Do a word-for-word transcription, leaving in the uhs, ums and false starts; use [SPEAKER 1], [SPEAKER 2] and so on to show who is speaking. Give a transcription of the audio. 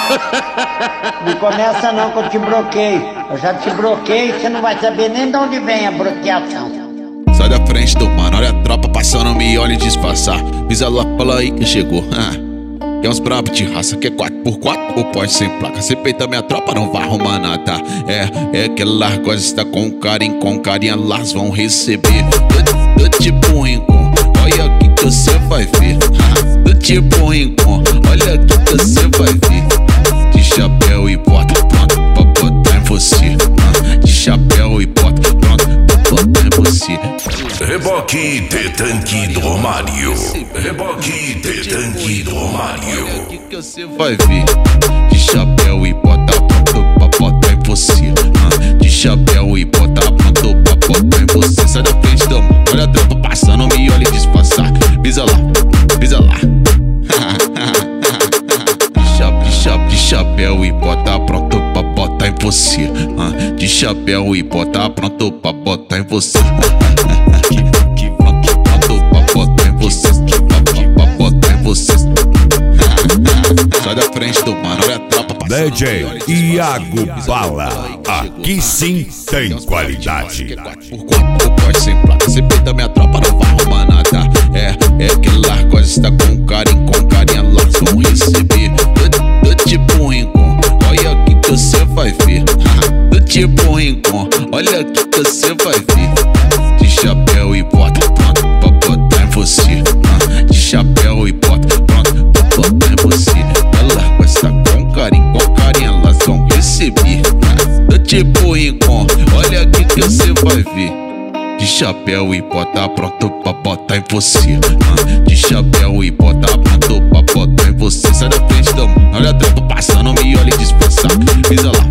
[SPEAKER 1] Não começa não que eu te bloqueio. Eu já te bloqueei, você não vai saber nem de onde vem a bloqueação.
[SPEAKER 2] Sai da frente do mano, olha a tropa passando, me olha e disfarçar. Pisa lá, fala aí que chegou. Quer uns brabo de raça, quer quatro por quatro ou pode sem placa? Cê peita minha tropa, não vai arrumar nada. É, é que elas gostam com carinho, com carinho elas vão receber. Do, do tipo rincon, olha aqui que você vai ver. Do tipo rincon, olha aqui que você vai ver. De chapéu e bota, pronto, pra botar em você. De chapéu e bota, pronto, pra botar em você.
[SPEAKER 3] Reboque de tanque do Romário. Reboque de tanque do Romário.
[SPEAKER 2] Olha aqui que você vai ver. De chapéu e bota pronto pra botar em você. De chapéu e bota pronto pra botar em você. Sai da frente do mano, olha a tropa passando, me olha e disfarçar. Pisa lá, pisa lá. De chapéu, de chapéu e bota pronto pra botar em você. De chapéu e bota pronto pra botar em você. Sai da frente do mano, olha a tropa passando.
[SPEAKER 3] D J Iago Bala, aqui sim tem qualidade.
[SPEAKER 2] Por quatro pode sem placa, cê peita minha tropa, não vai arrumar nada. É, é que elas gostam com carinho, com carinho elas vão receber. Do, do tipo rincon, olha aqui que você vai ver. Do tipo rincon, olha aqui que você vai ver. De chapéu e bota, pronto, pra botar em você. De chapéu e bota, pronto, pra botar em você. Ela gosta com carinho, com carinho elas vão receber. Do tipo rincon, olha aqui que você vai ver. De chapéu e bota pronto pra botar em você. De chapéu e bota pronto pra botar em você. Sai da frente do mano, olha a tropa passando, me olha e disfarçar. Pisa lá,